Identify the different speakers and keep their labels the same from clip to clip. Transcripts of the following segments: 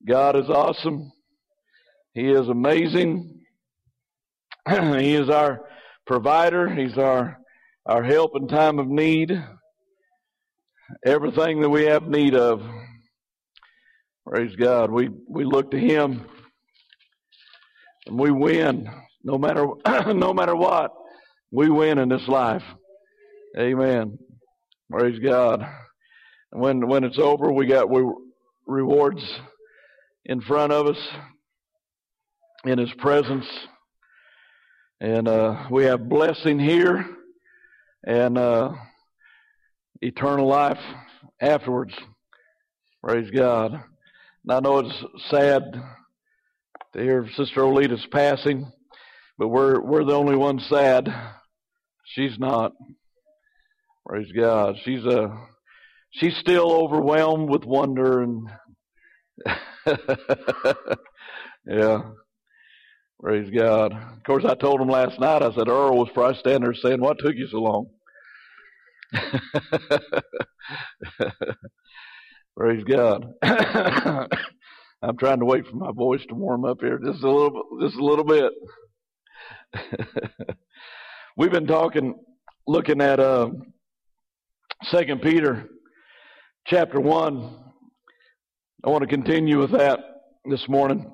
Speaker 1: God is awesome. He is amazing. He is our provider. He's our help in time of need. Everything that we have need of. Praise God. We look to Him and we win. No matter what, we win in this life. Amen. Praise God. And when it's over, we rewards in front of us in His presence. And we have blessing here and eternal life afterwards. Praise God. And I know it's sad to hear Sister Olita's passing, but we're the only ones sad. She's not. Praise God. She's still overwhelmed with wonder and yeah. Praise God. Of course, I told him last night, I said, Earl was probably standing there saying, what took you so long? Praise God. I'm trying to wait for my voice to warm up here just a little bit. We've been looking at 2 Peter chapter 1. I want to continue with that this morning.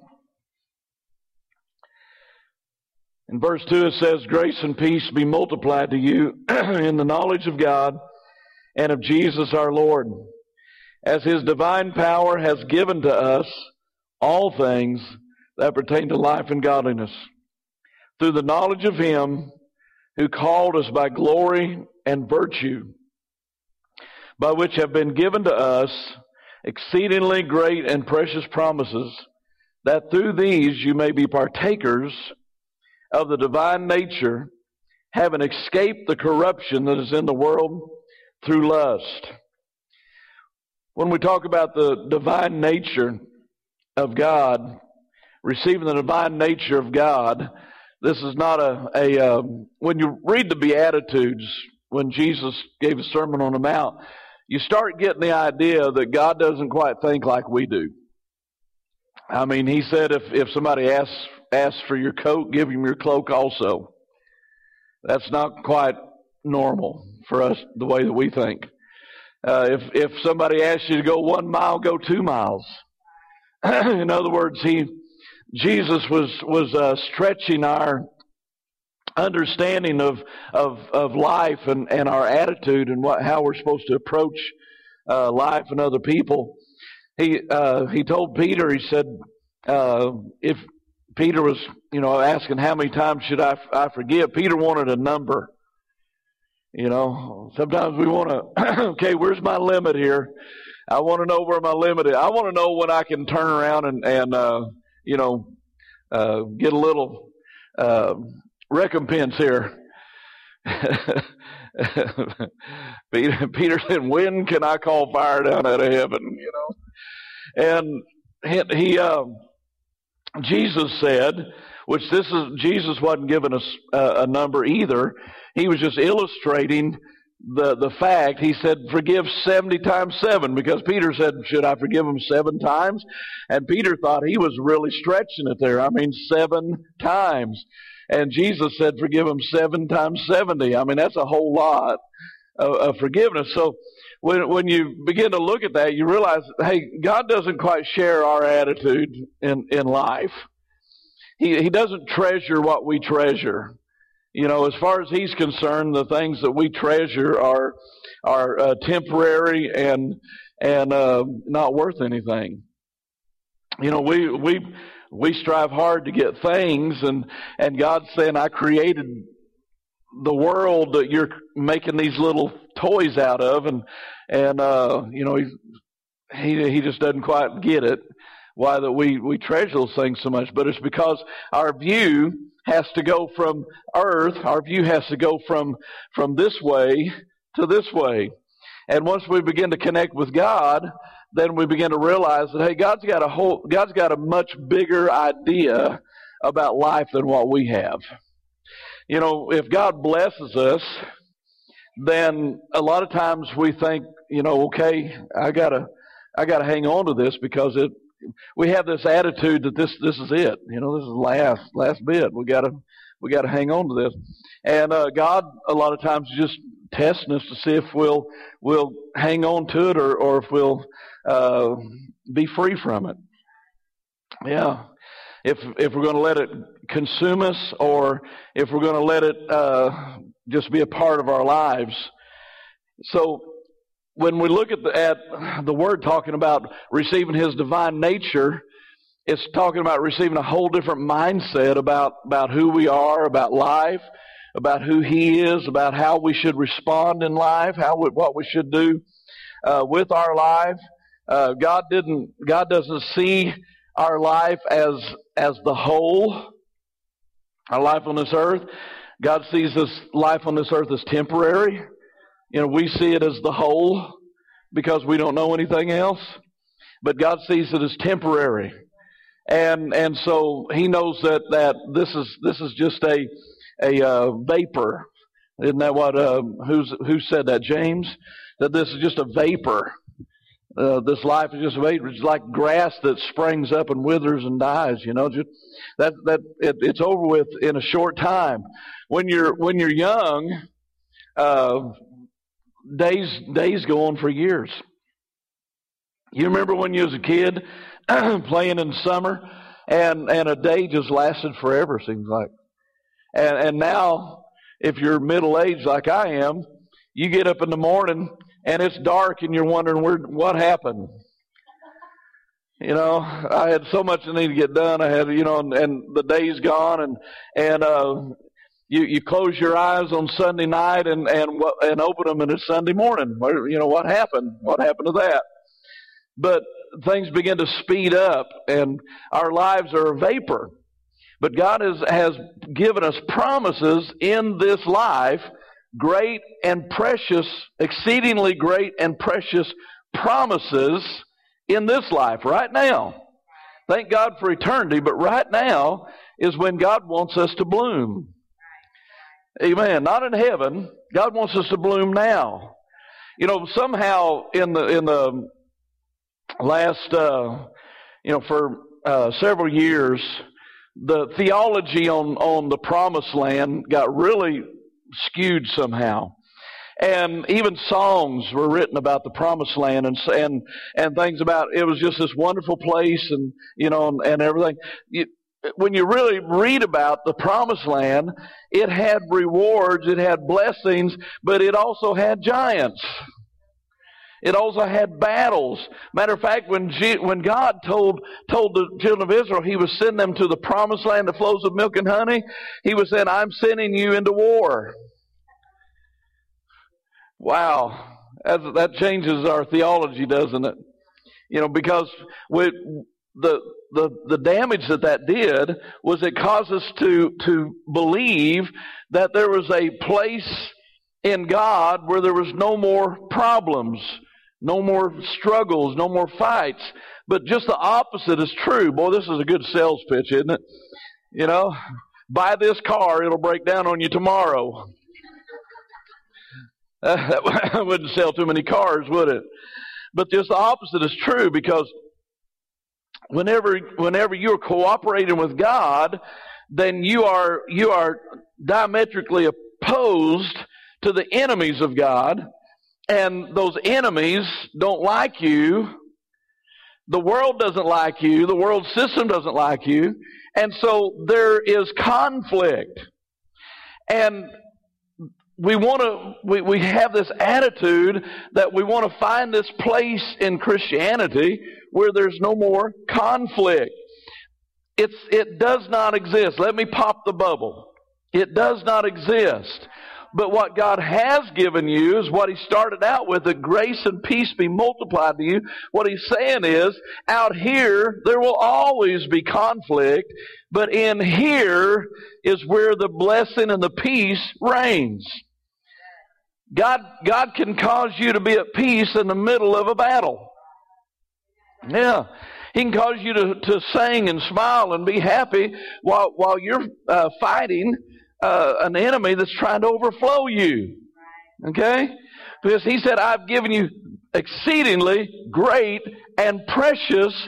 Speaker 1: In verse 2 it says, grace and peace be multiplied to you in the knowledge of God and of Jesus our Lord, as His divine power has given to us all things that pertain to life and godliness, through the knowledge of Him who called us by glory and virtue, by which have been given to us exceedingly great and precious promises, that through these you may be partakers of the divine nature, having escaped the corruption that is in the world through lust. When we talk about the divine nature of God, receiving the divine nature of God, this is not when you read the Beatitudes, when Jesus gave a Sermon on the Mount, you start getting the idea that God doesn't quite think like we do. I mean, He said if somebody asks for your coat, give him your cloak also. That's not quite normal for us, the way that we think. If somebody asks you to go 1 mile, go 2 miles. In other words, Jesus was stretching our understanding of life and our attitude and how we're supposed to approach life and other people. He told Peter, he said, if Peter was, asking how many times should I forgive, Peter wanted a number. Sometimes we want to, okay, where's my limit here? I want to know where my limit is. I want to know when I can turn around and get a little recompense here. Peter said, when can I call fire down out of heaven? And Jesus said, Jesus wasn't giving us a number either. He was just illustrating the fact. He said, forgive 70 times 7, because Peter said, should I forgive him 7 times? And Peter thought he was really stretching it there. 7 times. And Jesus said, forgive him 7 times 70. That's a whole lot of forgiveness. So when you begin to look at that, you realize, hey, God doesn't quite share our attitude in life. He doesn't treasure what we treasure. As far as He's concerned, the things that we treasure are temporary and not worth anything. We strive hard to get things, and God's saying, I created the world that you're making these little toys out of, and he just doesn't quite get it, why that we treasure those things so much. But it's because our view has to go from earth, our view has to go from this way to this way. And once we begin to connect with God, then we begin to realize that, hey, God's got a much bigger idea about life than what we have. If God blesses us, then a lot of times we think, okay, I gotta hang on to this because we have this attitude that this is it. You know, this is last bit. We gotta hang on to this. And God, a lot of times, is just testing us to see if we'll hang on to it or if we'll be free from it. Yeah. If we're going to let it consume us, or if we're going to let it just be a part of our lives. So when we look at the word talking about receiving His divine nature, it's talking about receiving a whole different mindset about who we are, about life, about who He is, about how we should respond in life, what we should do with our life. God doesn't see our life as the whole, our life on this earth. God sees this life on this earth as temporary. You know, we see it as the whole because we don't know anything else. But God sees it as temporary. And so He knows that this is just a vapor. Isn't that what who said that? James? That this is just a vapor. This life is just a vapor. It's like grass that springs up and withers and dies. You know, just it's over with in a short time. When you're young, days go on for years. You remember when you was a kid playing in summer, and a day just lasted forever, seems like. And now, if you're middle-aged like I am, you get up in the morning and it's dark and you're wondering what happened. You know, I had so much I need to get done. I had, you know, and the day's gone, and you close your eyes on Sunday night and open them, and it's Sunday morning. You know, what happened? What happened to that? But things begin to speed up, and our lives are a vapor. But God has given us promises in this life, great and precious, exceedingly great and precious promises in this life right now. Thank God for eternity, but right now is when God wants us to bloom. Amen. Not in heaven. God wants us to bloom now. You know, somehow in the last, for several years, the theology on the promised land got really skewed somehow. And even songs were written about the promised land and things about it was just this wonderful place and, you know, and everything. When you really read about the promised land, it had rewards, it had blessings, but it also had giants. It also had battles. Matter of fact, when God told the children of Israel He was sending them to the promised land that flows with milk and honey, He was saying, I'm sending you into war. Wow. That changes our theology, doesn't it? You know, because the damage that did was it caused us to believe that there was a place in God where there was no more problems, no more struggles, no more fights. But just the opposite is true. Boy, this is a good sales pitch, isn't it? You know, buy this car, it'll break down on you tomorrow. That wouldn't sell too many cars, would it? But just the opposite is true, because whenever you're cooperating with God, then you are diametrically opposed to the enemies of God, and those enemies don't like you. The world doesn't like you. The world system doesn't like you. And so there is conflict. And we have this attitude that we want to find this place in Christianity where there's no more conflict. It does not exist. Let me pop the bubble. It does not exist. But what God has given you is what He started out with, that grace and peace be multiplied to you. What He's saying is, out here, there will always be conflict, but in here is where the blessing and the peace reigns. God can cause you to be at peace in the middle of a battle. Yeah. He can cause you to sing and smile and be happy while you're fighting an enemy that's trying to overflow you. Okay? Because He said, I've given you exceedingly great and precious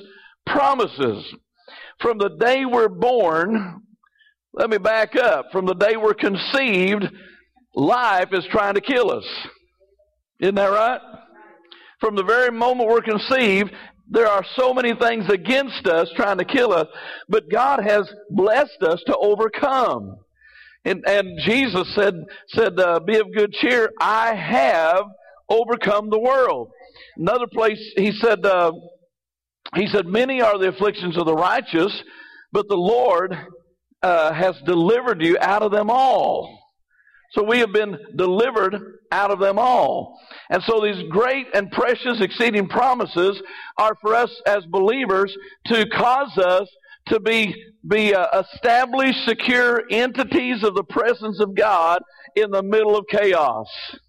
Speaker 1: promises. From the day we're born, let me back up. From the day we're conceived, life is trying to kill us. Isn't that right? From the very moment we're conceived, there are so many things against us trying to kill us, but God has blessed us to overcome. And Jesus said, be of good cheer, I have overcome the world. Another place, he said, many are the afflictions of the righteous, but the Lord has delivered you out of them all. So we have been delivered out of them all. And so these great and precious exceeding promises are for us as believers to cause us to be established, secure entities of the presence of God in the middle of chaos.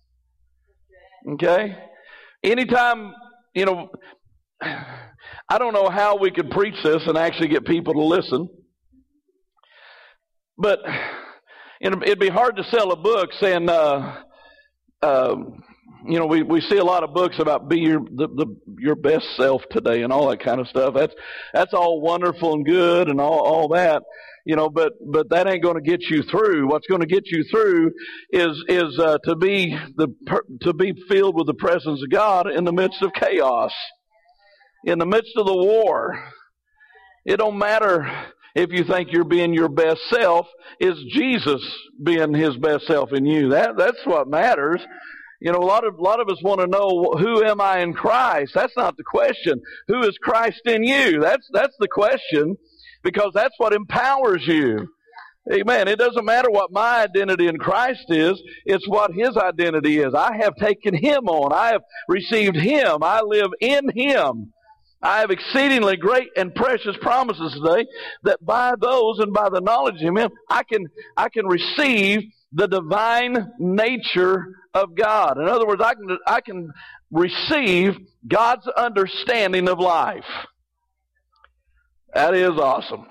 Speaker 1: Okay? Anytime, I don't know how we could preach this and actually get people to listen, but it'd be hard to sell a book saying, we see a lot of books about be your best self today and all that kind of stuff. That's all wonderful and good and all that, but that ain't going to get you through. What's going to get you through is to be filled with the presence of God in the midst of chaos, in the midst of the war. It don't matter if you think you're being your best self. Is Jesus being his best self in you? That's what matters. A lot of us want to know, who am I in Christ? That's not the question. Who is Christ in you? That's the question, because that's what empowers you. Amen. It doesn't matter what my identity in Christ is. It's what his identity is. I have taken him on. I have received him. I live in him. I have exceedingly great and precious promises today, that by those and by the knowledge of him, I can receive the divine nature of God. In other words, I can receive God's understanding of life. That is awesome.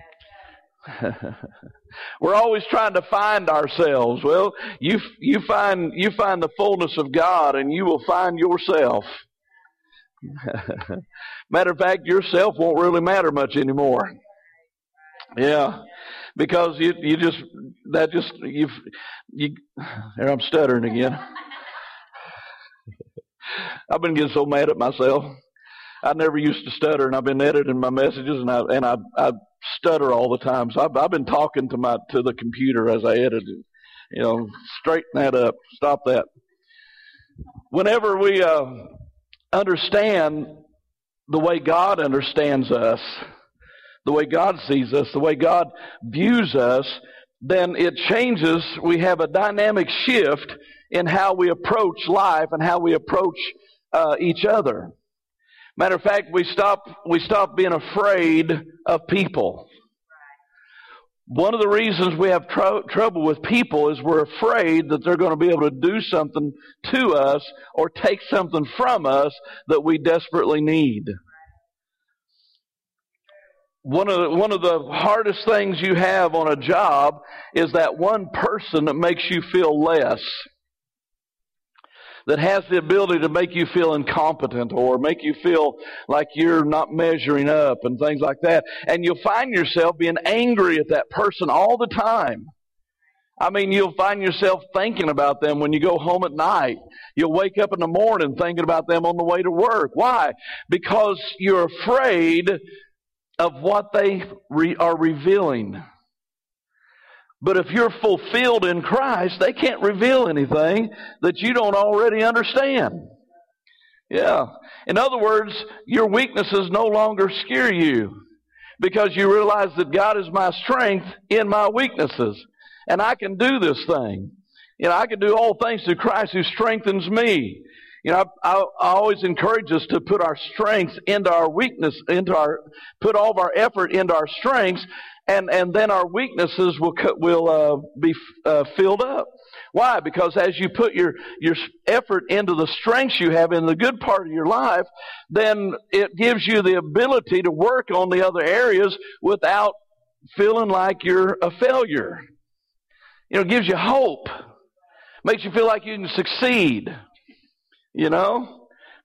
Speaker 1: We're always trying to find ourselves. Well, you find the fullness of God, and you will find yourself. Matter of fact, yourself won't really matter much anymore. Yeah, because there I'm stuttering again. I've been getting so mad at myself. I never used to stutter, and I've been editing my messages, and I stutter all the time. So I've been talking to the computer as I edit it. Straighten that up. Stop that. Whenever we understand the way God understands us, the way God sees us, the way God views us, then it changes. We have a dynamic shift in how we approach life and how we approach each other. Matter of fact, we stop being afraid of people. One of the reasons we have trouble with people is we're afraid that they're going to be able to do something to us or take something from us that we desperately need. One of the hardest things you have on a job is that one person that makes you feel less, that has the ability to make you feel incompetent or make you feel like you're not measuring up and things like that. And you'll find yourself being angry at that person all the time. I mean, you'll find yourself thinking about them when you go home at night. You'll wake up in the morning thinking about them on the way to work. Why? Because you're afraid of what they are revealing. But if you're fulfilled in Christ, they can't reveal anything that you don't already understand. Yeah. In other words, your weaknesses no longer scare you, because you realize that God is my strength in my weaknesses. And I can do this thing. I can do all things through Christ who strengthens me. I always encourage us to put our strengths into our weakness, put all of our effort into our strengths, and then our weaknesses will be filled up. Why? Because as you put your effort into the strengths you have in the good part of your life, then it gives you the ability to work on the other areas without feeling like you're a failure. It gives you hope. Makes you feel like you can succeed.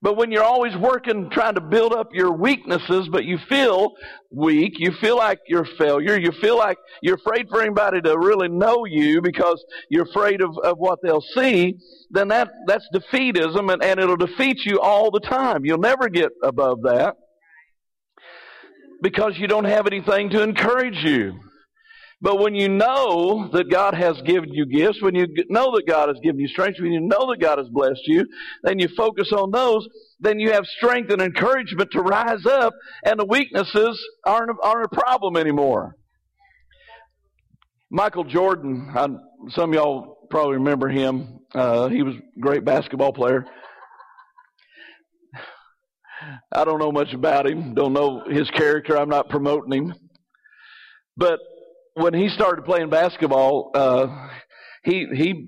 Speaker 1: But when you're always working, trying to build up your weaknesses, but you feel weak, you feel like you're a failure, you feel like you're afraid for anybody to really know you because you're afraid of what they'll see, then that's defeatism, and it'll defeat you all the time. You'll never get above that because you don't have anything to encourage you. But when you know that God has given you gifts, when you know that God has given you strength, when you know that God has blessed you, then you focus on those, then you have strength and encouragement to rise up, and the weaknesses aren't a problem anymore. Michael Jordan, some of y'all probably remember him. He was a great basketball player. I don't know much about him, don't know his character. I'm not promoting him. But when he started playing basketball, they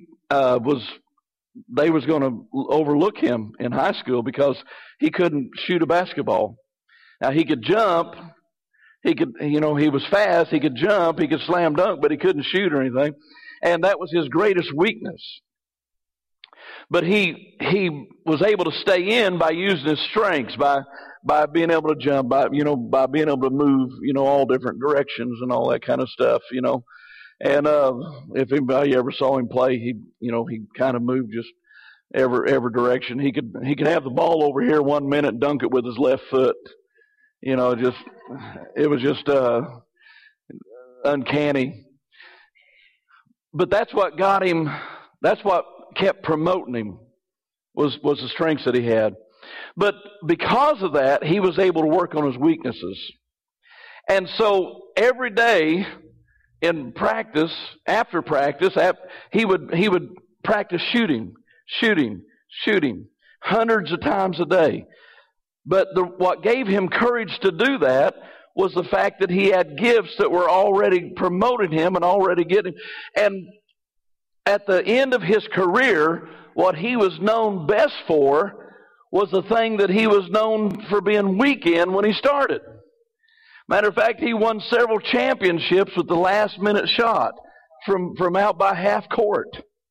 Speaker 1: was going to overlook him in high school because he couldn't shoot a basketball. Now he could jump, he was fast, he could jump, he could slam dunk, but he couldn't shoot or anything, and that was his greatest weakness. But he was able to stay in by using his strengths, by being able to jump, by being able to move, all different directions and all that kind of stuff, And if anybody ever saw him play, he kind of moved just every direction. He could have the ball over here 1 minute and dunk it with his left foot. It was just uncanny. But that's what got him. That's what kept promoting him was the strengths that he had. But because of that, he was able to work on his weaknesses. And so every day in practice, after practice, he would practice shooting hundreds of times a day. But what gave him courage to do that was the fact that he had gifts that were already promoting him and already getting. And at the end of his career, what he was known best for was the thing that he was known for being weak in when he started. Matter of fact, he won several championships with the last-minute shot from out by half court.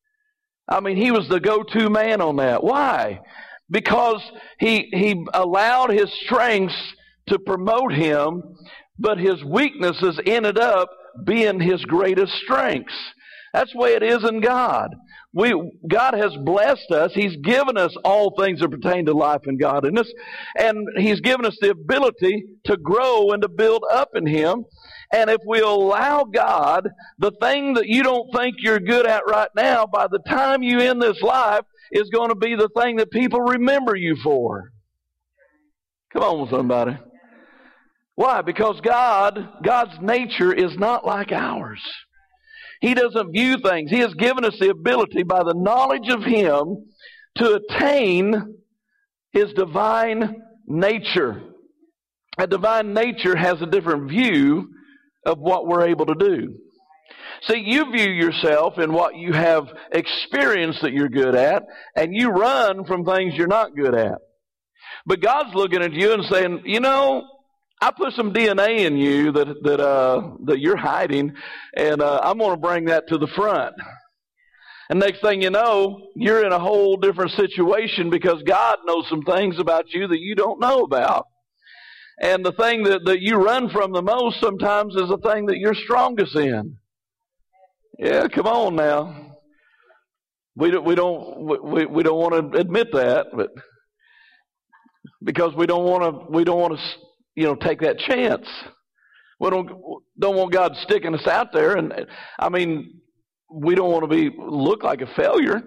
Speaker 1: I mean, he was the go-to man on that. Why? Because he allowed his strengths to promote him, but his weaknesses ended up being his greatest strengths. That's the way it is in God. God has blessed us. He's given us all things that pertain to life and godliness. And He's given us the ability to grow and to build up in Him. And if we allow God, the thing that you don't think you're good at right now, by the time you end this life, is going to be the thing that people remember you for. Come on, somebody. Why? Because God's nature is not like ours. He doesn't view things. He has given us the ability by the knowledge of Him to attain His divine nature. A divine nature has a different view of what we're able to do. See, you view yourself in what you have experienced that you're good at, and you run from things you're not good at. But God's looking at you and saying, I put some DNA in you that you're hiding, and I'm going to bring that to the front. And next thing you know, you're in a whole different situation because God knows some things about you that you don't know about. And the thing that you run from the most sometimes is the thing that you're strongest in. Yeah, come on now. We don't want to admit that, but because we don't want to take that chance. We don't want God sticking us out there, and I mean, we don't want to look like a failure.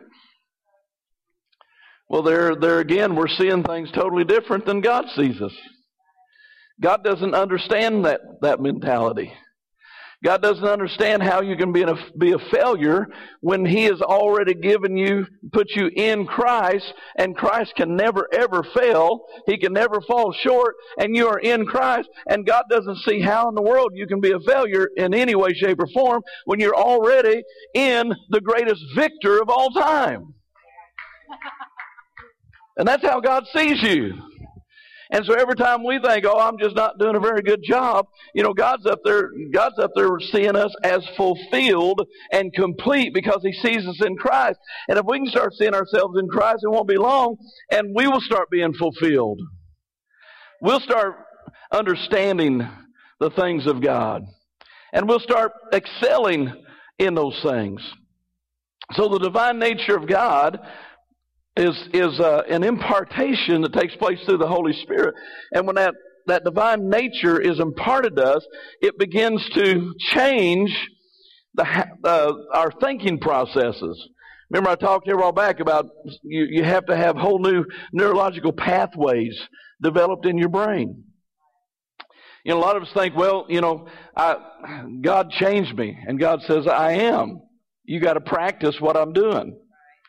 Speaker 1: Well, there again, we're seeing things totally different than God sees us. God doesn't understand that mentality. God doesn't understand how you can be a failure when He has already put you in Christ, and Christ can never ever fail. He can never fall short, and you are in Christ, and God doesn't see how in the world you can be a failure in any way, shape, or form when you're already in the greatest victor of all time. And that's how God sees you. And so every time we think, oh, I'm just not doing a very good job, God's up there seeing us as fulfilled and complete because He sees us in Christ. And if we can start seeing ourselves in Christ, it won't be long, and we will start being fulfilled. We'll start understanding the things of God. And we'll start excelling in those things. So the divine nature of God is an impartation that takes place through the Holy Spirit. And when that divine nature is imparted to us, it begins to change our thinking processes. Remember I talked here a while back about you have to have whole new neurological pathways developed in your brain. A lot of us think, well, God changed me. And God says, I am. You got to practice what I'm doing.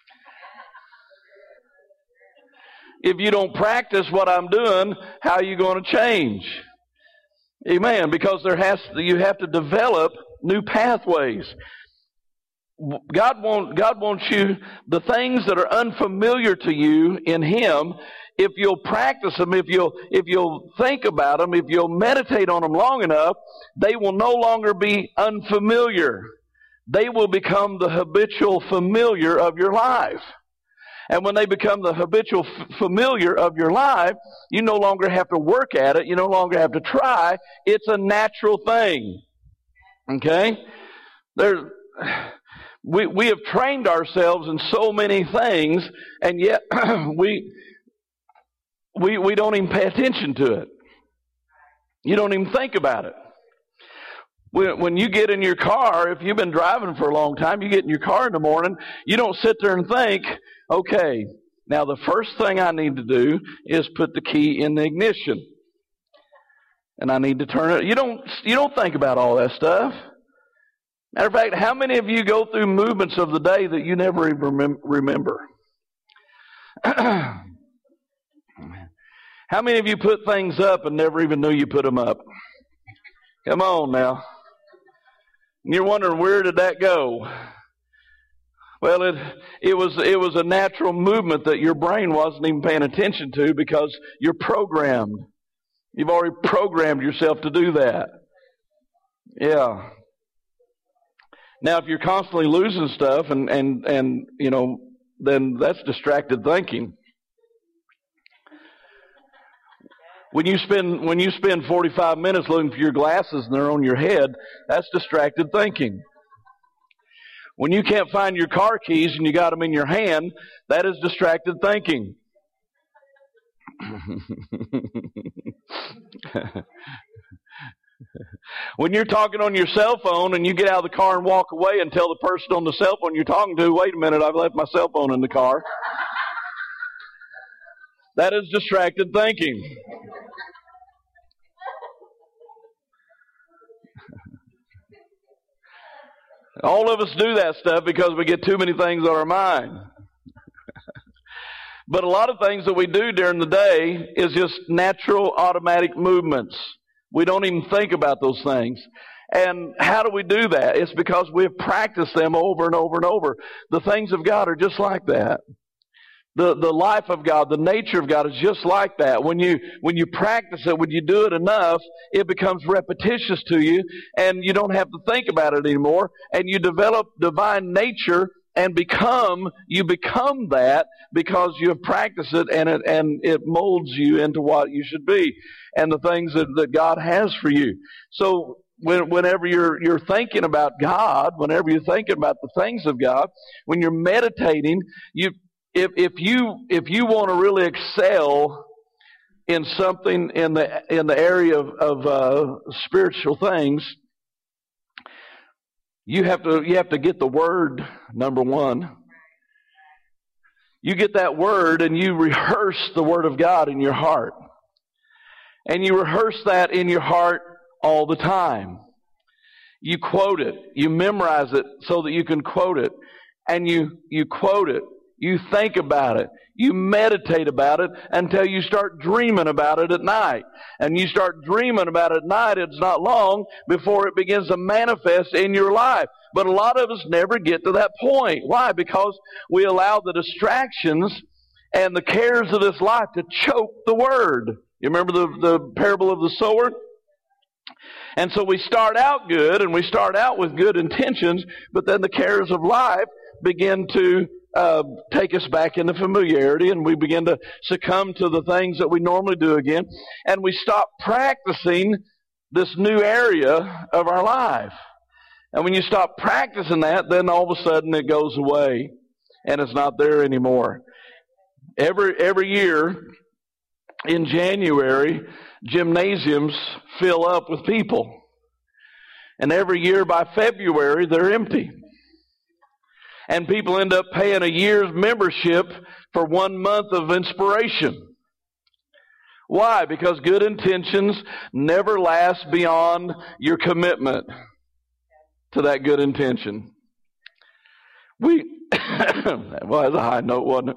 Speaker 1: If you don't practice what I'm doing, how are you going to change? Amen. Because you have to develop new pathways. God wants you, the things that are unfamiliar to you in Him, if you'll practice them, if you'll think about them, if you'll meditate on them long enough, they will no longer be unfamiliar. They will become the habitual familiar of your life. And when they become the habitual familiar of your life, you no longer have to work at it. You no longer have to try. It's a natural thing. Okay? We have trained ourselves in so many things, and yet we don't even pay attention to it. You don't even think about it. When you get in your car, if you've been driving for a long time, you get in your car in the morning, you don't sit there and think, okay, now the first thing I need to do is put the key in the ignition. And I need to turn it. You don't think about all that stuff. Matter of fact, how many of you go through movements of the day that you never even remember? How many of you put things up and never even knew you put them up? Come on now. You're wondering, where did that go? Well, it was a natural movement that your brain wasn't even paying attention to because you're programmed. You've already programmed yourself to do that. Yeah. Now, if you're constantly losing stuff and then that's distracted thinking. When you spend 45 minutes looking for your glasses and they're on your head, that's distracted thinking. When you can't find your car keys and you got them in your hand, that is distracted thinking. When you're talking on your cell phone and you get out of the car and walk away and tell the person on the cell phone you're talking to, wait a minute, I've left my cell phone in the car. That is distracted thinking. All of us do that stuff because we get too many things on our mind. But a lot of things that we do during the day is just natural automatic movements. We don't even think about those things. And how do we do that? It's because we've practiced them over and over and over. The things of God are just like that. The life of God, the nature of God is just like that. When you practice it, when you do it enough, it becomes repetitious to you, and you don't have to think about it anymore, and you develop divine nature and you become that because you have practiced it, and it molds you into what you should be and the things that God has for you. So whenever you're thinking about God, whenever you're thinking about the things of God, when you're meditating, if you want to really excel in something in the area of spiritual things, you have to get the Word, number one. You get that Word and you rehearse the Word of God in your heart. And you rehearse that in your heart all the time. You quote it. You memorize it so that you can quote it. And you quote it. You think about it. You meditate about it until you start dreaming about it at night. And you start dreaming about it at night, it's not long before it begins to manifest in your life. But a lot of us never get to that point. Why? Because we allow the distractions and the cares of this life to choke the Word. You remember the parable of the sower? And so we start out good, and we start out with good intentions, but then the cares of life begin to take us back into familiarity, and we begin to succumb to the things that we normally do again, and we stop practicing this new area of our life. And when you stop practicing that, then all of a sudden it goes away, and it's not there anymore. Every year in January, gymnasiums fill up with people. And every year by February, they're empty. And people end up paying a year's membership for 1 month of inspiration. Why? Because good intentions never last beyond your commitment to that good intention. Well, that's a high note, wasn't it?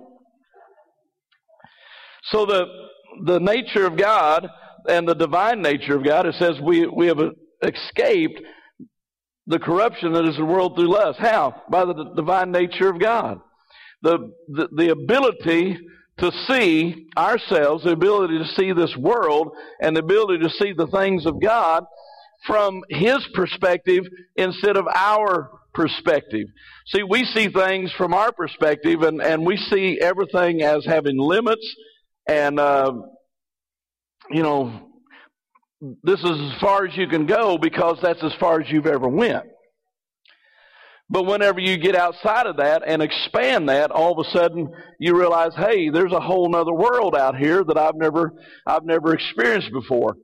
Speaker 1: So the nature of God and the divine nature of God, it says we have escaped the corruption that is the world through lust. How? By the divine nature of God. The ability to see ourselves, the ability to see this world, and the ability to see the things of God from His perspective instead of our perspective. See, we see things from our perspective, and we see everything as having limits, and, this is as far as you can go because that's as far as you've ever went. But whenever you get outside of that and expand that, all of a sudden you realize, hey, there's a whole nother world out here that I've never experienced before.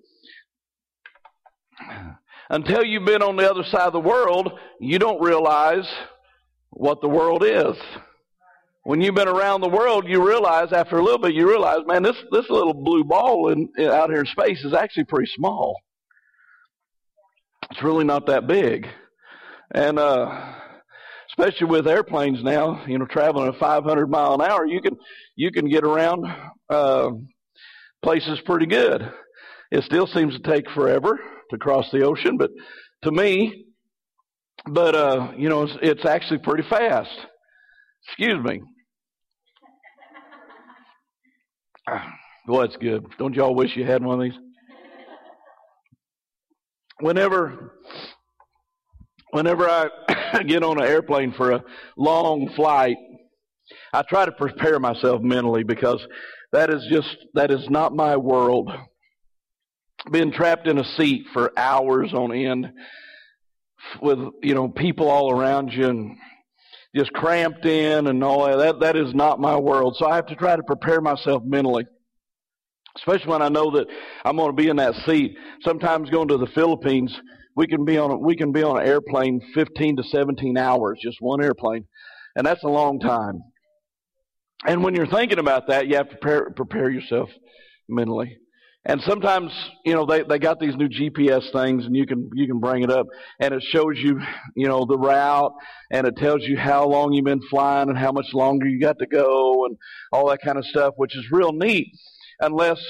Speaker 1: Until you've been on the other side of the world, you don't realize what the world is. When you've been around the world, you realize, after a little bit, man, this little blue ball out here in space is actually pretty small. It's really not that big. And especially with airplanes now, traveling at 500 mile an hour, you can get around places pretty good. It still seems to take forever to cross the ocean, but to me, it's actually pretty fast. Excuse me. Boy, it's good. Don't y'all wish you had one of these? Whenever I get on an airplane for a long flight, I try to prepare myself mentally because that is not my world. Being trapped in a seat for hours on end with, people all around you and just cramped in and all that is not my world. So I have to try to prepare myself mentally, especially when I know that I'm going to be in that seat. Sometimes going to the Philippines, we can be on an airplane 15 to 17 hours, just one airplane, and that's a long time. And when you're thinking about that, you have to prepare yourself mentally. And sometimes, they got these new GPS things, and you can bring it up, and it shows you, the route, and it tells you how long you've been flying and how much longer you got to go, and all that kind of stuff, which is real neat. Unless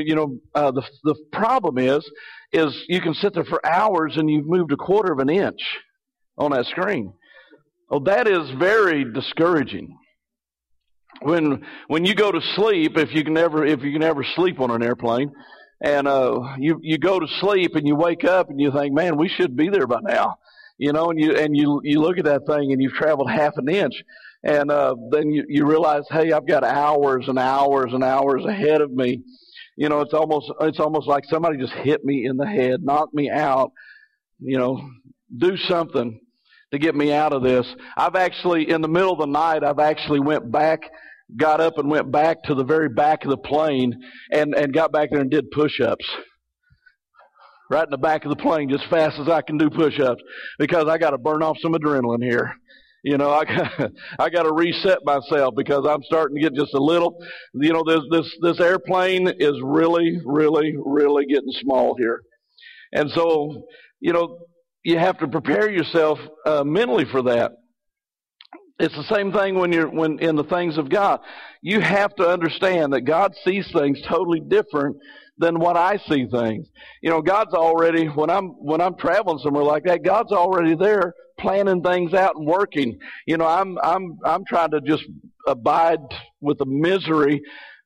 Speaker 1: the problem is you can sit there for hours and you've moved a quarter of an inch on that screen. Oh, that is very discouraging. When you go to sleep, if you can ever sleep on an airplane, and you go to sleep and you wake up and you think, man, we should be there by now, and you look at that thing and you've traveled half an inch, and then you realize, hey, I've got hours and hours and hours ahead of me. It's almost like somebody just hit me in the head, knocked me out. Do something to get me out of this. I've actually, in the middle of the night, got up and went back to the very back of the plane and got back there and did push-ups. Right in the back of the plane, just fast as I can do push-ups, because I got to burn off some adrenaline here. I got to reset myself because I'm starting to get just a little, this airplane is really, really, really getting small here. And so, you have to prepare yourself mentally for that. It's the same thing when in the things of God. You have to understand that God sees things totally different than what I see things. God's already, when I'm traveling somewhere like that, God's already there planning things out and working. I'm trying to just abide with the misery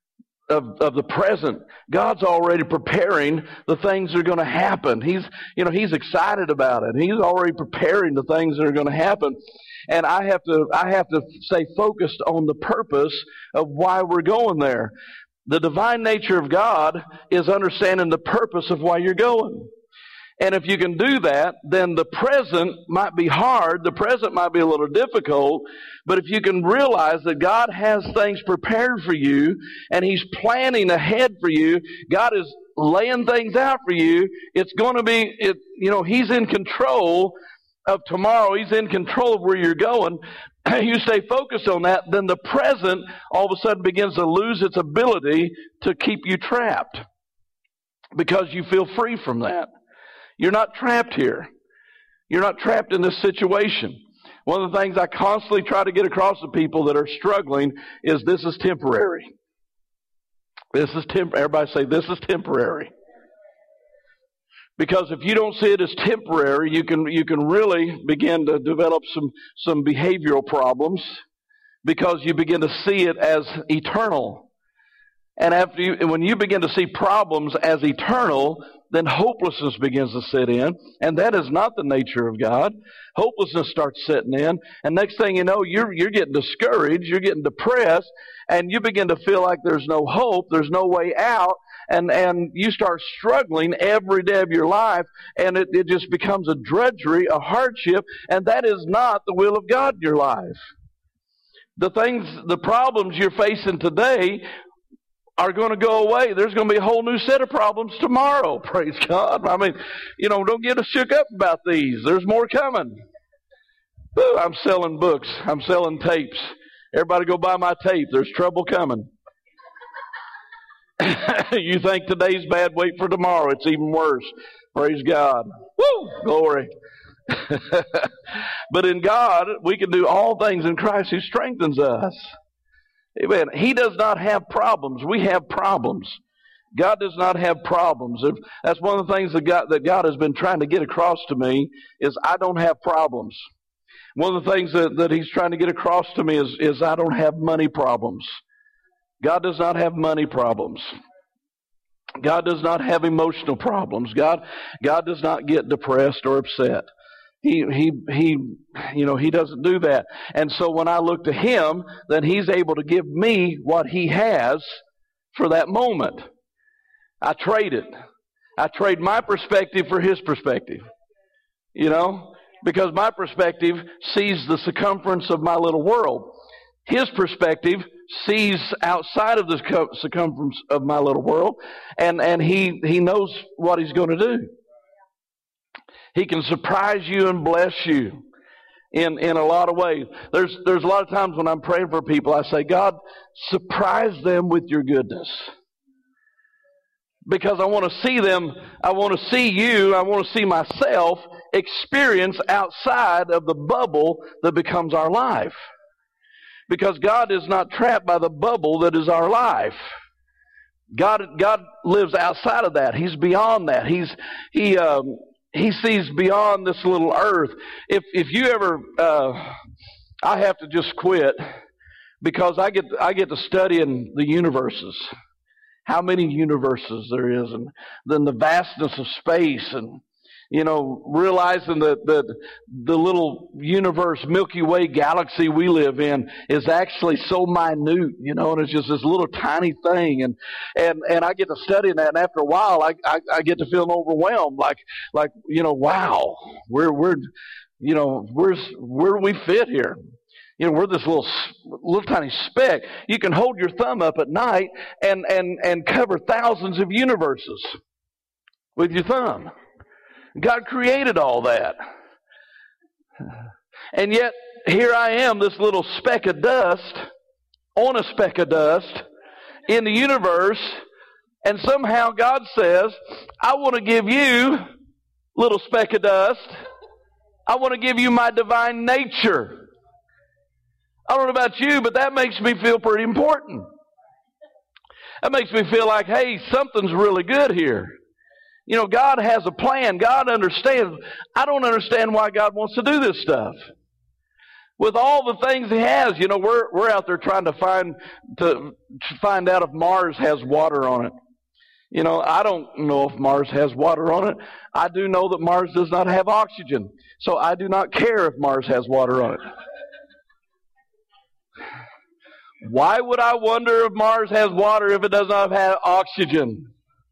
Speaker 1: of the present. God's already preparing the things that are going to happen. He's excited about it. He's already preparing the things that are going to happen. And I have to stay focused on the purpose of why we're going there. The divine nature of God is understanding the purpose of why you're going. And if you can do that, then the present might be hard, the present might be a little difficult, but if you can realize that God has things prepared for you, and He's planning ahead for you, God is laying things out for you, it's going to be, He's in control of tomorrow, He's in control of where you're going. You stay focused on that, then the present all of a sudden begins to lose its ability to keep you trapped, because you feel free from that. You're not trapped here. You're not trapped in this situation. One of the things I constantly try to get across to people that are struggling is this is temporary. This is everybody say, this is temporary. Because if you don't see it as temporary, you can really begin to develop some behavioral problems, because you begin to see it as eternal. And when you begin to see problems as eternal, then hopelessness begins to set in, and that is not the nature of God. Hopelessness starts setting in, and next thing you know, you're getting discouraged, you're getting depressed, and you begin to feel like there's no hope, there's no way out, and you start struggling every day of your life, and it just becomes a drudgery, a hardship, and that is not the will of God in your life. The problems you're facing today are going to go away. There's going to be a whole new set of problems tomorrow. Praise God. I mean, don't get shook up about these. There's more coming. Ooh, I'm selling books. I'm selling tapes. Everybody go buy my tape. There's trouble coming. You think today's bad, wait for tomorrow. It's even worse. Praise God. Woo! Glory. But in God, we can do all things in Christ who strengthens us. Amen. He does not have problems. We have problems. God does not have problems. That's one of the things that God has been trying to get across to me is I don't have problems. One of the things that He's trying to get across to me is I don't have money problems. God does not have money problems. God does not have emotional problems. God does not get depressed or upset. He doesn't do that. And so when I look to Him, then He's able to give me what He has for that moment. I trade it. I trade my perspective for His perspective. Because my perspective sees the circumference of my little world. His perspective sees outside of the circumference of my little world, and He knows what He's going to do. He can surprise you and bless you in a lot of ways. There's a lot of times when I'm praying for people, I say, God, surprise them with your goodness. Because I want to see them, I want to see you, I want to see myself experience outside of the bubble that becomes our life. Because God is not trapped by the bubble that is our life. God lives outside of that. He's beyond that. He sees beyond this little earth. If you ever, I have to just quit because I get to studying the universes, how many universes there is, and then the vastness of space, and realizing that the little universe, Milky Way galaxy we live in is actually so minute, and it's just this little tiny thing, and I get to study that, and after a while, I get to feel overwhelmed, like wow, where do we fit here? We're this little tiny speck. You can hold your thumb up at night and cover thousands of universes with your thumb. God created all that. And yet, here I am, this little speck of dust, on a speck of dust, in the universe, and somehow God says, I want to give you, little speck of dust, I want to give you my divine nature. I don't know about you, but that makes me feel pretty important. That makes me feel like, hey, something's really good here. God has a plan. God understands. I don't understand why God wants to do this stuff. With all the things he has, you know, we're out there trying to find out if Mars has water on it. You know, I don't know if Mars has water on it. I do know that Mars does not have oxygen. So I do not care if Mars has water on it. Why would I wonder if Mars has water if it does not have oxygen?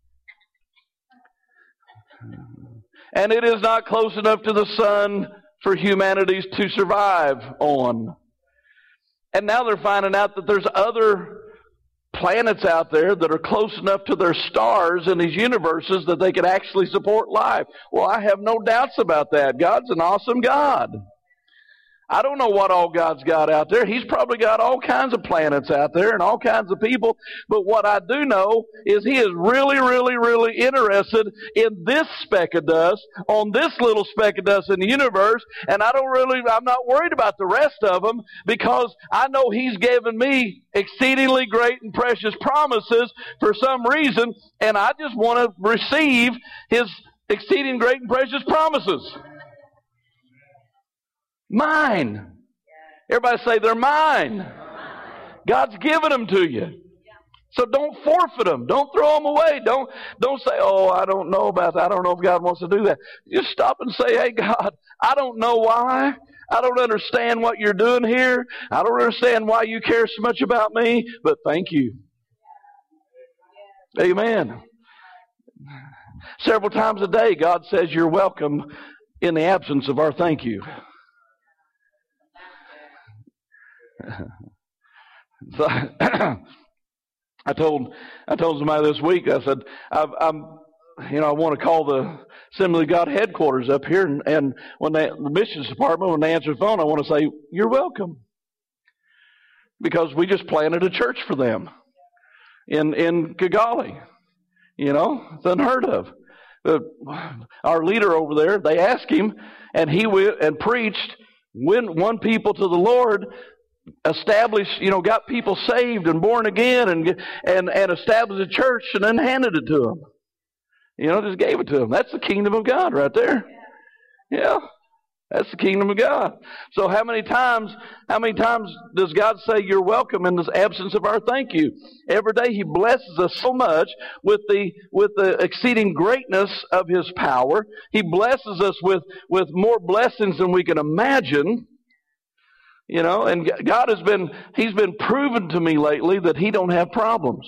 Speaker 1: And it is not close enough to the sun for humanity to survive on. And now they're finding out that there's other planets out there that are close enough to their stars in these universes that they could actually support life. Well, I have no doubts about that. God's an awesome God. I don't know what all God's got out there. He's probably got all kinds of planets out there and all kinds of people. But what I do know is He is really, really, really interested in this speck of dust, on this little speck of dust in the universe. And I'm not worried about the rest of them, because I know He's given me exceedingly great and precious promises for some reason. And I just want to receive His exceeding great and precious promises. Mine. Everybody say they're mine. God's given them to you. So don't forfeit them. Don't throw them away. Don't say, oh, I don't know about that. I don't know if God wants to do that. Just stop and say, hey, God, I don't know why. I don't understand what you're doing here. I don't understand why you care so much about me, but thank you. Amen. Several times a day, God says you're welcome in the absence of our thank you. So I told somebody this week, I said, I want to call the Assembly of God headquarters up here, and when the missions department, when they answer the phone, I want to say, you're welcome. Because we just planted a church for them in Kigali. You know, it's unheard of. Our leader over there, they asked him, and he went and preached, won people to the Lord, established, got people saved and born again, and established a church, and then handed it to them. Just gave it to them. That's the kingdom of God right there. Yeah, that's the kingdom of God. So how many times does God say you're welcome in this absence of our thank you? Every day He blesses us so much with the exceeding greatness of His power. He blesses us with more blessings than we can imagine. And God He's been proven to me lately that He don't have problems.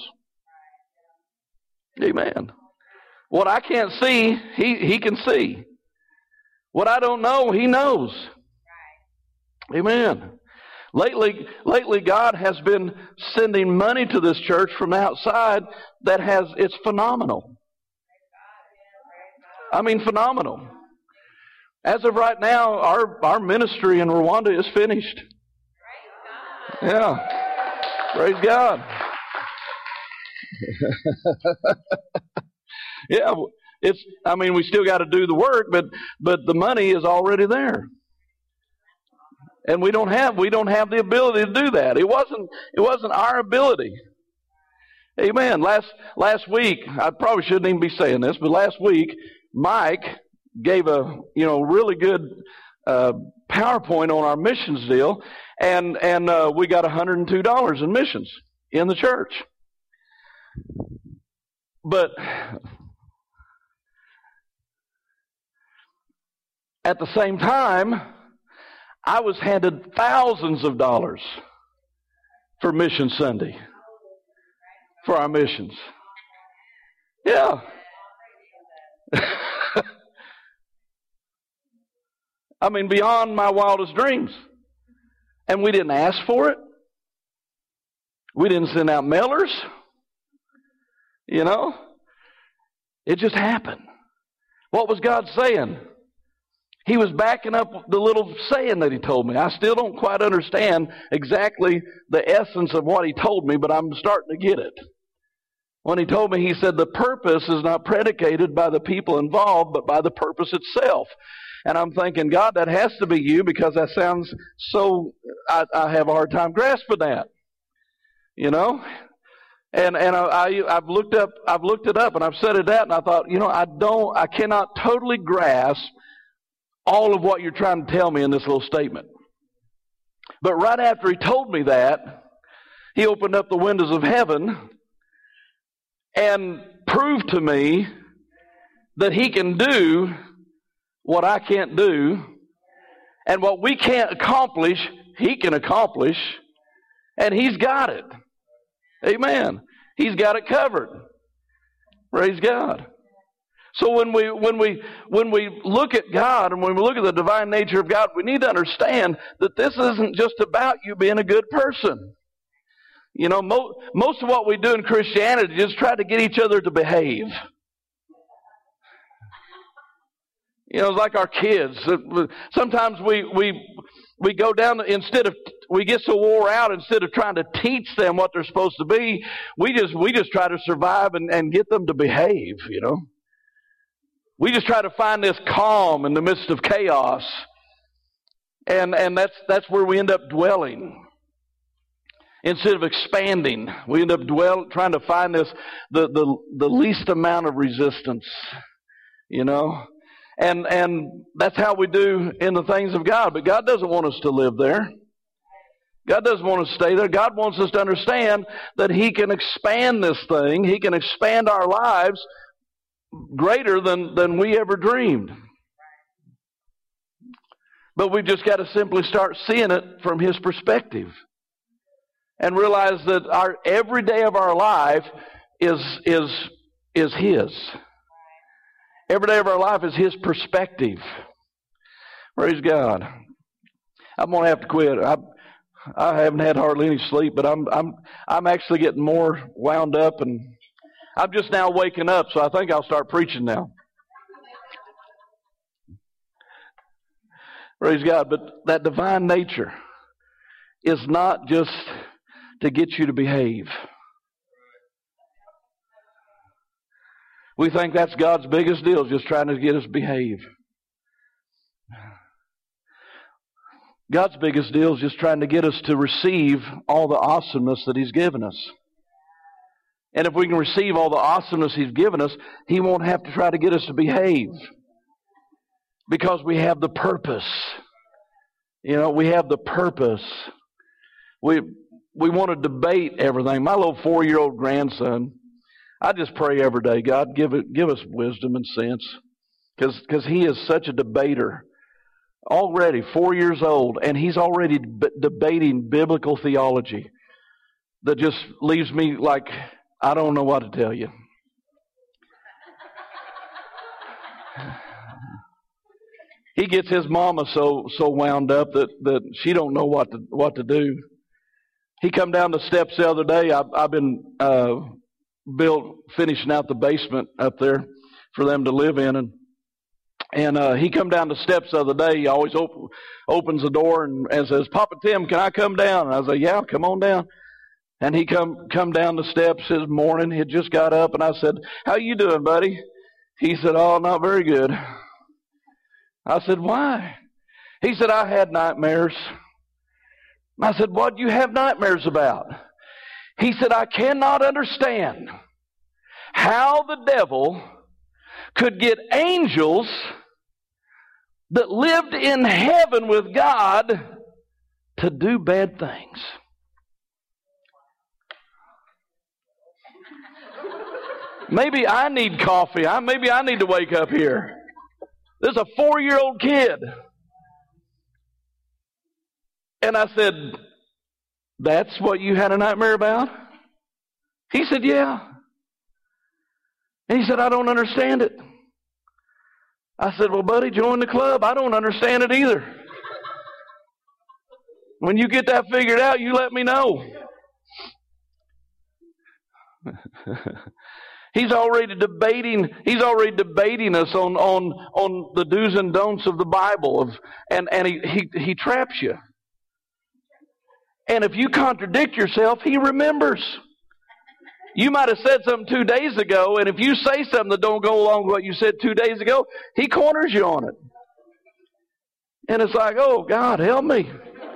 Speaker 1: Amen. What I can't see, He can see. What I don't know, He knows. Amen. Lately, God has been sending money to this church from outside it's phenomenal. I mean, phenomenal. As of right now, our ministry in Rwanda is finished. Yeah. Praise God. Yeah, we still got to do the work, but the money is already there. And we don't have the ability to do that. It wasn't our ability. Amen. Last week, I probably shouldn't even be saying this, but last week, Mike gave a really good PowerPoint on our missions deal, and we got $102 in missions in the church. But at the same time, I was handed thousands of dollars for Mission Sunday, for our missions. Yeah. I mean, beyond my wildest dreams. And we didn't ask for it. We didn't send out mailers. It just happened. What was God saying? He was backing up the little saying that He told me. I still don't quite understand exactly the essence of what He told me, but I'm starting to get it. When He told me, He said, the purpose is not predicated by the people involved, but by the purpose itself. And I'm thinking, God, that has to be you, because that sounds so, I have a hard time grasping that. And I've looked it up, and I've said it out, and I thought, I cannot totally grasp all of what you're trying to tell me in this little statement. But right after he told me that, he opened up the windows of heaven and proved to me that he can do what I can't do, and what we can't accomplish, he can accomplish, and he's got it. Amen. He's got it covered. Praise God. So when we look at God and when we look at the divine nature of God, we need to understand that this isn't just about you being a good person. You know, most of what we do in Christianity is try to get each other to behave. You know, it's like our kids. Sometimes we go down, we get so wore out, instead of trying to teach them what they're supposed to be, we just try to survive and get them to behave, you know. We just try to find this calm in the midst of chaos. And that's where we end up dwelling. Instead of expanding, we end up trying to find the least amount of resistance, you know. And that's how we do in the things of God. But God doesn't want us to live there. God doesn't want us to stay there. God wants us to understand that he can expand this thing. He can expand our lives greater than we ever dreamed. But we've just got to simply start seeing it from his perspective. And realize that every day of our life is his. Every day of our life is his perspective. Praise God. I'm going to have to quit. I haven't had hardly any sleep, but I'm actually getting more wound up, and I'm just now waking up, so I think I'll start preaching now. Praise God. But that divine nature is not just to get you to behave. We think that's God's biggest deal, just trying to get us to behave. God's biggest deal is just trying to get us to receive all the awesomeness that he's given us. And if we can receive all the awesomeness he's given us, he won't have to try to get us to behave. Because we have the purpose. You know, we have the purpose. We want to debate everything. My little 4-year-old grandson, I just pray every day, God, give us wisdom and sense. Because he is such a debater. Already 4 years old, and he's already debating biblical theology that just leaves me like, I don't know what to tell you. He gets his mama so wound up that she don't know what to do. He come down the steps the other day. I've been finishing out the basement up there for them to live in, and he come down the steps the other day. He always opens the door and says, "Papa Tim, can I come down?" And I say, "Yeah, come on down." And he come down the steps this morning. He had just got up, and I said, "How you doing, buddy?" He said, "Oh, not very good." I said, "Why?" He said, "I had nightmares." I said, "What do you have nightmares about?" He said, "I cannot understand how the devil could get angels that lived in heaven with God to do bad things." Maybe I need coffee. Maybe I need to wake up here. This is a 4-year-old kid. And I said, "That's what you had a nightmare about?" He said, "Yeah." And he said, "I don't understand it." I said, "Well, buddy, join the club. I don't understand it either. When you get that figured out, you let me know." He's already debating us on the do's and don'ts of the Bible, and he traps you. And if you contradict yourself, he remembers. You might have said something 2 days ago, and if you say something that don't go along with what you said 2 days ago, he corners you on it. And it's like, oh, God, help me.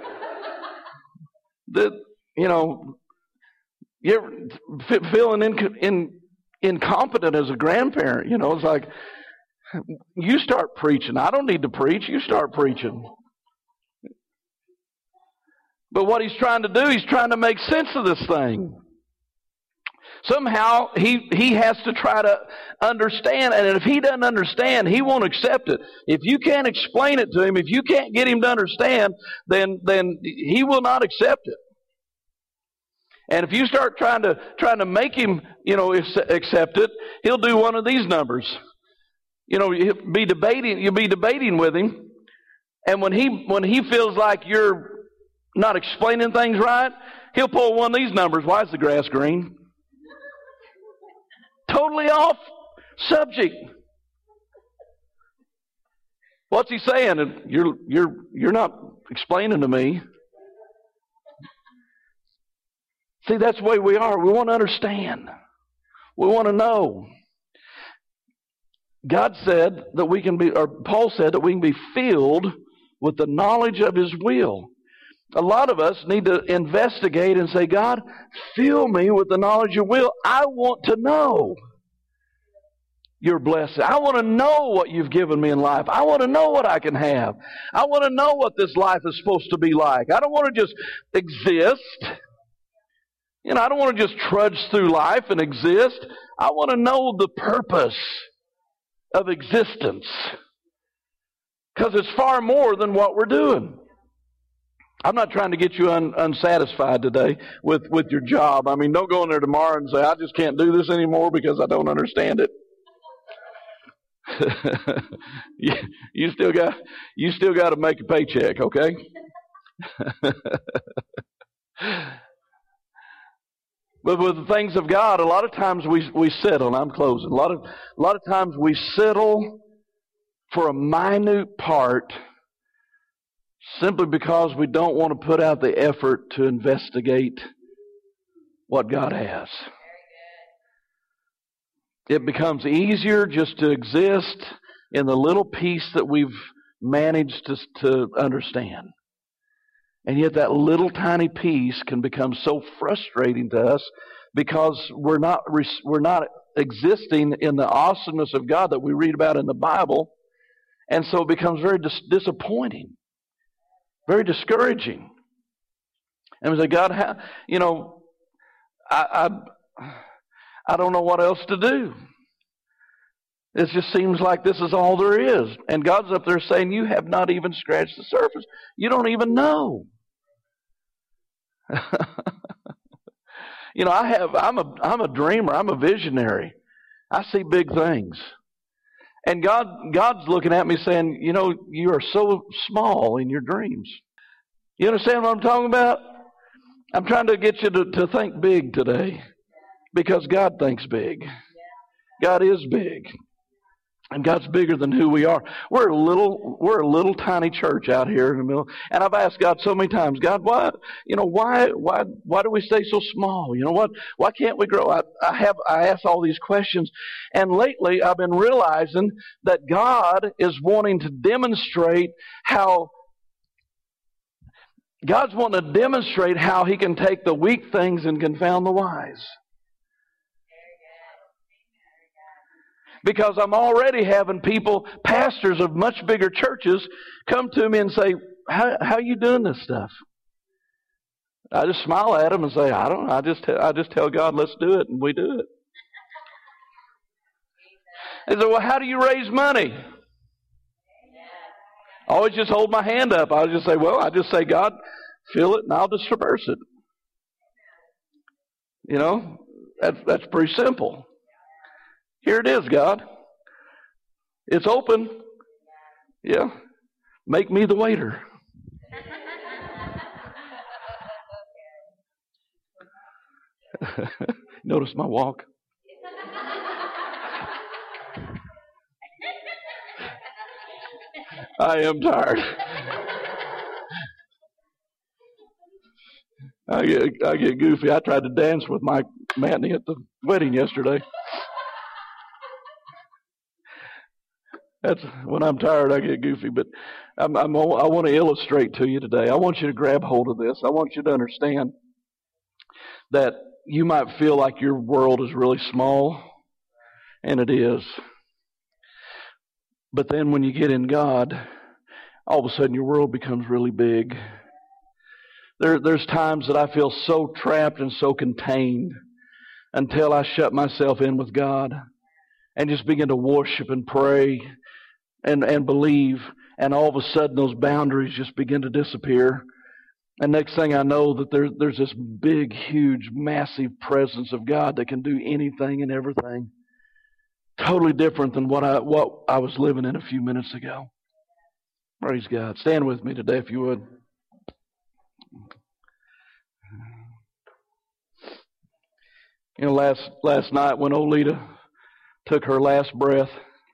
Speaker 1: You're feeling incompetent as a grandparent. It's like, you start preaching. I don't need to preach. You start preaching. But what he's trying to do, he's trying to make sense of this thing. Somehow he has to try to understand, and if he doesn't understand, he won't accept it. If you can't explain it to him, if you can't get him to understand, then he will not accept it. And if you start trying to make him, accept it, he'll do one of these numbers. You'll be debating with him, and when he feels like you're not explaining things right, he'll pull one of these numbers. Why is the grass green? Totally off subject. What's he saying? You're not explaining to me. See, that's the way we are. We want to understand. We want to know. God said that we can be, or Paul said that we can be filled with the knowledge of His will. A lot of us need to investigate and say, God, fill me with the knowledge of your will. I want to know your blessing. I want to know what you've given me in life. I want to know what I can have. I want to know what this life is supposed to be like. I don't want to just exist. I don't want to just trudge through life and exist. I want to know the purpose of existence. Because it's far more than what we're doing. I'm not trying to get you unsatisfied today with your job. I mean, don't go in there tomorrow and say, I just can't do this anymore because I don't understand it. you still got to make a paycheck, okay? But with the things of God, a lot of times we settle, and I'm closing. A lot of times we settle for a minute part simply because we don't want to put out the effort to investigate what God has. It becomes easier just to exist in the little piece that we've managed to understand. And yet that little tiny piece can become so frustrating to us because we're not existing in the awesomeness of God that we read about in the Bible. And so it becomes very disappointing, very discouraging. And we say, God, I don't know what else to do. It just seems like this is all there is. And God's up there saying, you have not even scratched the surface. You don't even know. I'm a dreamer. I'm a visionary. I see big things. And God's looking at me saying, you are so small in your dreams. You understand what I'm talking about? I'm trying to get you to think big today. Because God thinks big. God is big. And God's bigger than who we are. We're a little tiny church out here in the middle. And I've asked God so many times, God, why do we stay so small? Why can't we grow? I ask all these questions. And lately I've been realizing that God is wanting to demonstrate how God's wanting to demonstrate how He can take the weak things and confound the wise. Because I'm already having people, pastors of much bigger churches, come to me and say, how are you doing this stuff? I just smile at them and say, I don't know. I just tell God, let's do it, and we do it. They say, well, how do you raise money? I always just hold my hand up. I just say, God, fill it, and I'll disperse it. That's pretty simple. Here it is, God. It's open. Yeah. Make me the waiter. Notice my walk. I am tired. I get goofy. I tried to dance with Mike Matney at the wedding yesterday. That's when I'm tired, I get goofy. But I want to illustrate to you today. I want you to grab hold of this. I want you to understand that you might feel like your world is really small, and it is. But then when you get in God, all of a sudden your world becomes really big. There's times that I feel so trapped and so contained until I shut myself in with God and just begin to worship and pray and believe. And all of a sudden those boundaries just begin to disappear. And next thing I know that there's this big, huge, massive presence of God that can do anything and everything. Totally different than what I was living in a few minutes ago. Praise God. Stand with me today if you would. You know, last night when Olita took her last breath,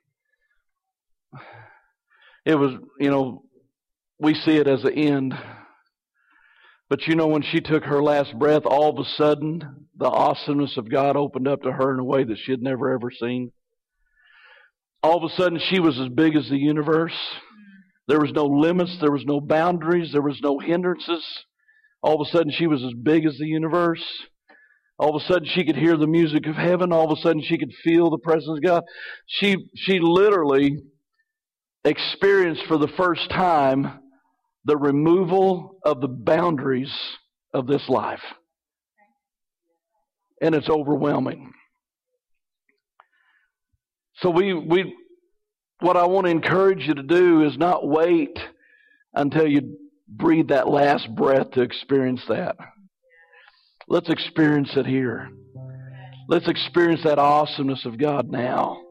Speaker 1: it was, you know, we see it as an end. But you know, when she took her last breath, all of a sudden, the awesomeness of God opened up to her in a way that she had never ever seen. All of a sudden, she was as big as the universe. There was no limits. There was no boundaries. There was no hindrances. All of a sudden, she was as big as the universe. All of a sudden, she could hear the music of heaven. All of a sudden, she could feel the presence of God. She literally experienced for the first time the removal of the boundaries of this life. And it's overwhelming. So what I want to encourage you to do is not wait until you breathe that last breath to experience that. Let's experience it here. Let's experience that awesomeness of God now.